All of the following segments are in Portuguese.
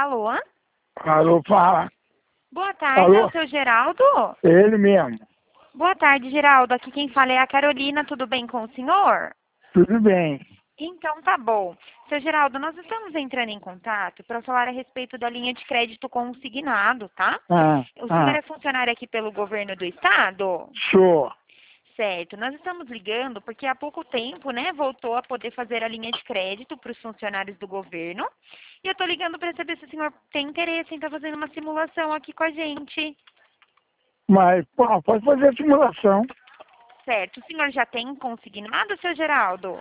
Alô? Alô, fala. Boa tarde, Alô? é o seu Geraldo? Ele mesmo. Boa tarde, Geraldo. Aqui quem fala é a Carolina. Tudo bem com o senhor? Tudo bem. Então tá bom. Seu Geraldo, nós estamos entrando em contato para falar a respeito da linha de crédito consignado, tá? O senhor é funcionário aqui pelo governo do estado? Sou. Certo. Nós estamos ligando porque há pouco tempo, né, voltou a poder fazer a linha de crédito para os funcionários do governo. E eu tô ligando para saber se o senhor tem interesse em estar fazendo uma simulação aqui com a gente. Mas, pô, pode fazer a simulação. Certo. O senhor já tem consignado, seu Geraldo?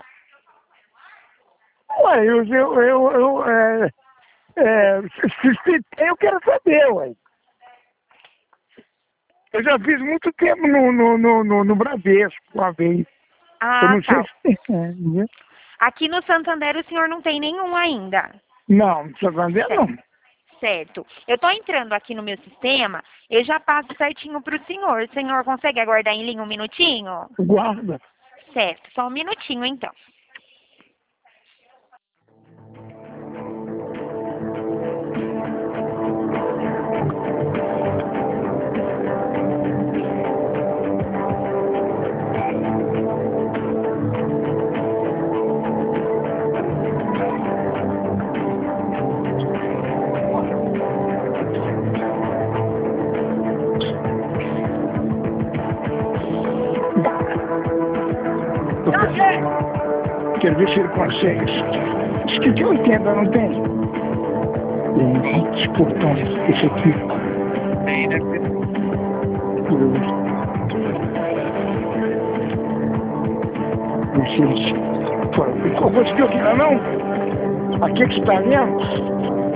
Ué, se tem, eu quero saber, ué. Eu já fiz muito tempo no Bradesco, uma vez. Eu Ah, não sei tá. se tem. Né? Aqui no Santander o senhor não tem nenhum ainda. Não, no Santander não. Certo. Eu tô entrando aqui no meu sistema, eu já passo certinho pro senhor. O senhor consegue aguardar em linha um minutinho? Guarda. Certo, só um minutinho então. Quero ver se ele consegue. Diz que tem 80, não tem? Tem. Esse portão, esse aqui. Tem, né? Não sei se... Eu consegui aqui, não? Aqui que você está vendo?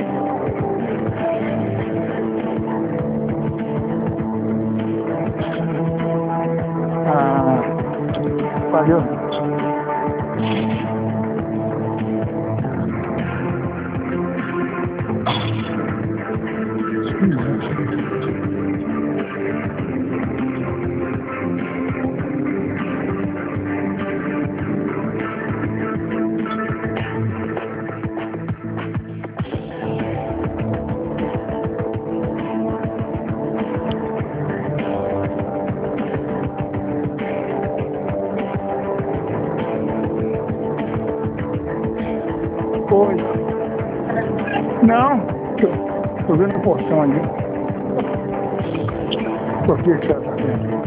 Valeu. Oi. Não, tô vendo a porção ali. Por que você tá vendo?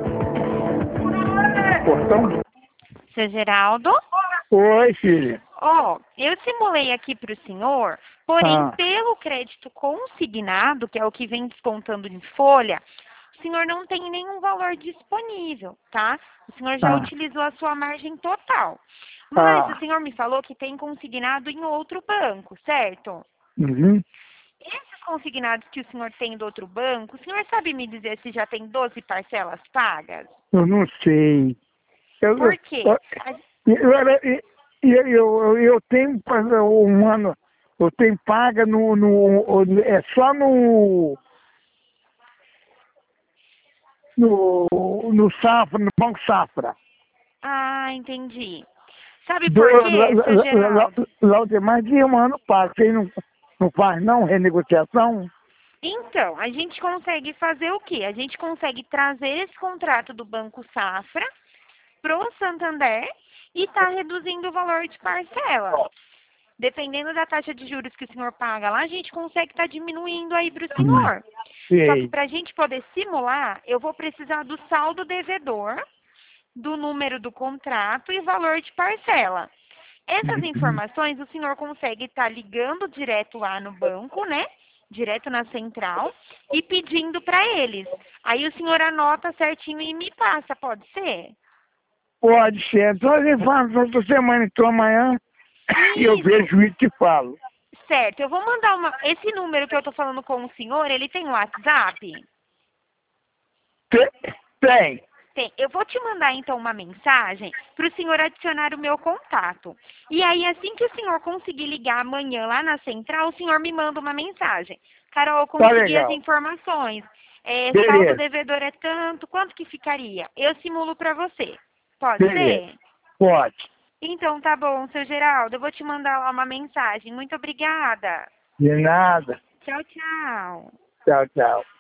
Portão? Seu Geraldo? Oi, filha. Ó, eu simulei aqui para o senhor, porém, pelo crédito consignado, que é o que vem descontando de folha, o senhor não tem nenhum valor disponível, tá? O senhor já utilizou a sua margem total. Mas o senhor me falou que tem consignado em outro banco, certo? Uhum. Esses consignados que o senhor tem do outro banco, o senhor sabe me dizer se já tem 12 parcelas pagas? Eu não sei. Por quê? Eu tenho um ano, eu tenho paga é só no Safra, no Banco Safra. Ah, entendi. Sabe por quê, seu Geraldo? Lá o demais de um ano paga. Você não faz não renegociação? Então, a gente consegue fazer o quê? A gente consegue trazer esse contrato do Banco Safra pro Santander e tá reduzindo o valor de parcela. Dependendo da taxa de juros que o senhor paga lá, a gente consegue estar diminuindo aí para o senhor. Só que para a gente poder simular, eu vou precisar do saldo devedor, do número do contrato e valor de parcela. Essas informações o senhor consegue estar ligando direto lá no banco, né? Direto na central e pedindo para eles. Aí o senhor anota certinho e me passa, pode ser? Pode ser. Então a gente faz outra semana, então amanhã eu vejo e te falo. Certo, eu vou mandar esse número que eu tô falando com o senhor, ele tem WhatsApp? Tem. Tem. Eu vou te mandar então uma mensagem para o senhor adicionar o meu contato. E aí, assim que o senhor conseguir ligar amanhã lá na central, o senhor me manda uma mensagem. Carol, eu consegui as informações. Saldo devedor é tanto, quanto que ficaria? Eu simulo para você. Pode ser? Pode. Então tá bom, seu Geraldo, eu vou te mandar lá uma mensagem. Muito obrigada. De nada. Tchau, tchau. Tchau, tchau.